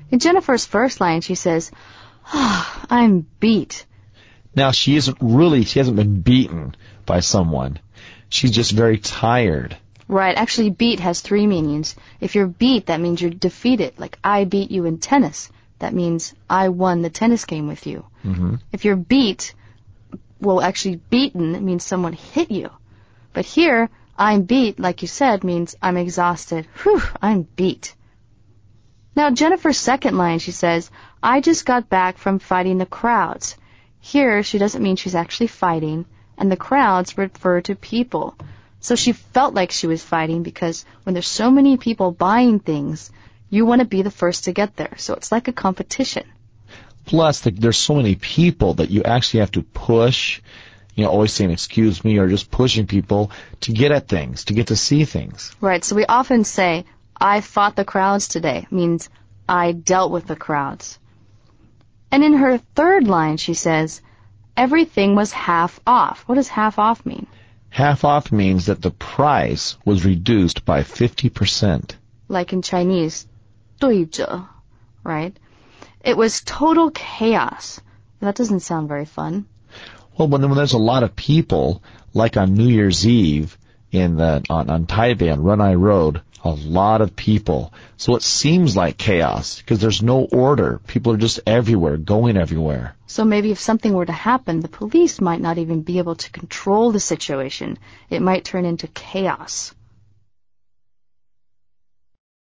In Jennifer's first line, she says, "Oh, I'm beat." Now, she hasn't been beaten by someone. She's just very tired. Right, actually beat has three meanings. If you're beat, that means you're defeated. Like, I beat you in tennis. That means I won the tennis game with you. Mm-hmm. If you're beat, well, actually beaten, it means someone hit you. But here, I'm beat, like you said, means I'm exhausted. Whew, I'm beat. Now, Jennifer's second line, she says, "I just got back from fighting the crowds." Here, she doesn't mean she's actually fighting, and the crowds refer to people. So she felt like she was fighting because when there's so many people buying things, you want to be the first to get there. So it's like a competition. Plus, there's so many people that you actually have to push, always saying excuse me or just pushing people to get at things, to get to see things. Right, so we often say, "I fought the crowds today," means I dealt with the crowds. And in her third line, she says, "Everything was half off." What does half off mean? Half off means that the price was reduced by 50%. Like in Chinese, 对折, right? It was total chaos. That doesn't sound very fun. Well, when there's a lot of people, like on New Year's Eve on Taipei on Runai Road, a lot of people. So it seems like chaos because there's no order. People are just everywhere, going everywhere. So maybe if something were to happen, the police might not even be able to control the situation. It might turn into chaos.